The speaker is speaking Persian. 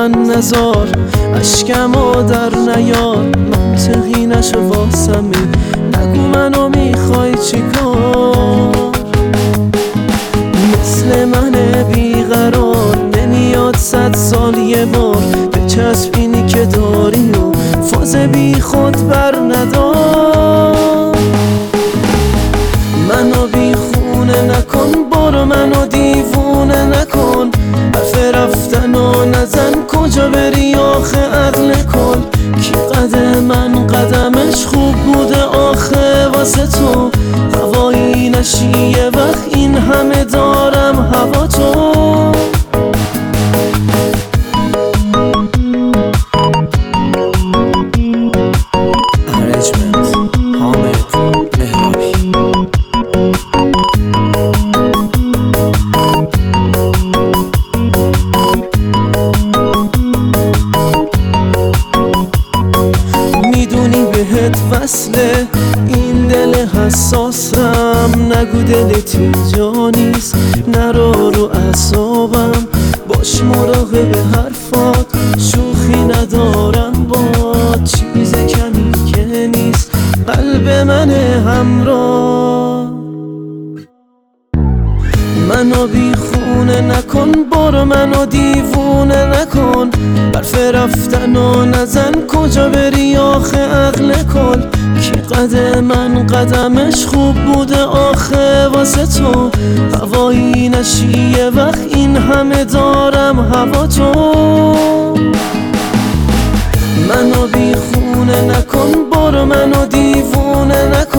من نزار، اشکمو در نیار، منطقی نشو واسمی، نگو منو میخوای چیکار. مثل من بیقرار نمیاد 100 سال یه بار، بچسب اینی که داری و فاز بی خود بر ندار. منو بی خونه نکن، برو منو دیوونه نکن، حرف رفتن و نزن، کجا بری آخه عقل کن. کی من قدمش خوب بوده آخه واسه تو، هوایی نشی یه وقت این همه دارم هوا تو. وصله این دل حساسم، نگو دلت اینجا نیست، نرو رو اعصابم، باش مراقب حرفات، شوخی ندارم با چیز کمی که نیست، قلب من همراه. منو بی خونه نکن، برو منو دیوونه نکن، برف رفتن و نزن، کجا بری آخه عقل کن. کی من قدمش خوب بوده آخه واسه تو، هوایی نشی یه وقت این همه دارم هوا تو. منو بی خونه نکن، برو منو دیوونه نکن،